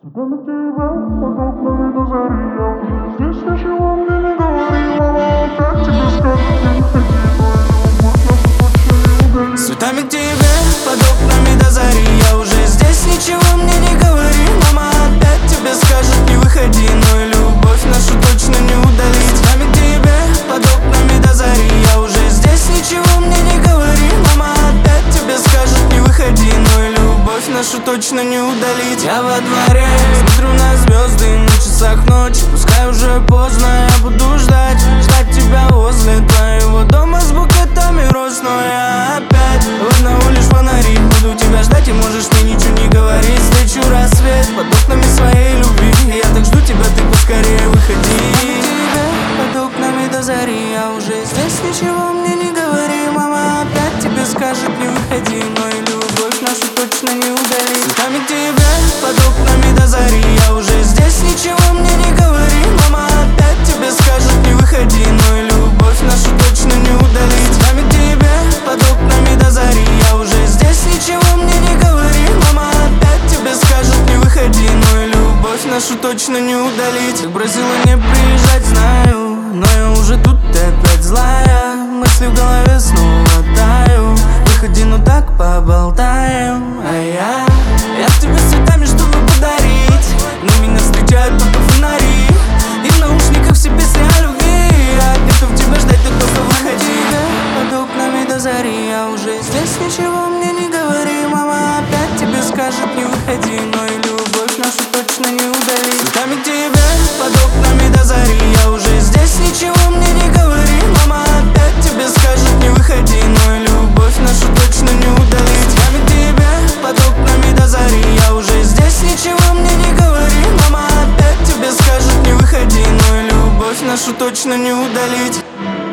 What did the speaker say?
Цветами тебя под окнами до зари. Я уже здесь, ничего мне не говори. Мама опять тебе скажет, не выходи. Но любовь нашу точно не удалить. Цветами к тебе под окнами до зари. Я уже здесь, ничего мне не говори. Мама опять тебе скажет, не выходи. Но и любовь нашу точно не удалить. Цветами к тебе под окнами до зари. Я уже здесь, ничего мне не говори. Мама опять тебе скажет, не выходи. Но и любовь нашу точно не удалить. Я во дворе, смотрю на звезды, на часах ночи. Пускай уже поздно, я буду ждать тебя возле твоего дома с букетами роз. Но я опять выгнал лишь фонари. Буду тебя ждать, и можешь мне ничего не говорить. Встречу рассвет под окнами своей любви. Я так жду тебя, ты поскорее выходи. Под окнами до зари. Я уже здесь, ничего мне не говори. Мама опять тебе скажет, не выходи. Но и любовь нашу точно не удалить. Цветами к тебе под окнами до зари. Я уже здесь, ничего мне не говори. Мама опять тебе скажет, не выходи. Но и любовь нашу точно не удалить. Цветами к тебе под окнами до зари. Я уже здесь, ничего мне не говори. Мама опять тебе скажет, не выходи. Но и любовь нашу точно не удалить. Ты бросила не приезжать, знаю. Но я уже тут, ты опять злая. Мысли в голове снова таю. Выходи, ну так поболтаем. А я к тебе с цветами, чтобы подарить. Но меня встречают только фонари. И в наушниках все песни о любви. Я готов тебя ждать, ты просто выходи. Под окнами до зари. Я уже здесь, ничего мне не говори. Мама опять тебе скажет, не выходи. Но и любовь нашу точно не удалить. Цветами к тебе под окнами до зари. Я уже здесь, ничего мне не говори. Мама опять тебе скажет, не выходи. Но и любовь нашу точно не удалить. Цветами к тебе под окнами до зари. Я уже здесь, ничего мне не говори. Мама опять тебе скажет, не выходи. Но и любовь нашу точно не удалить.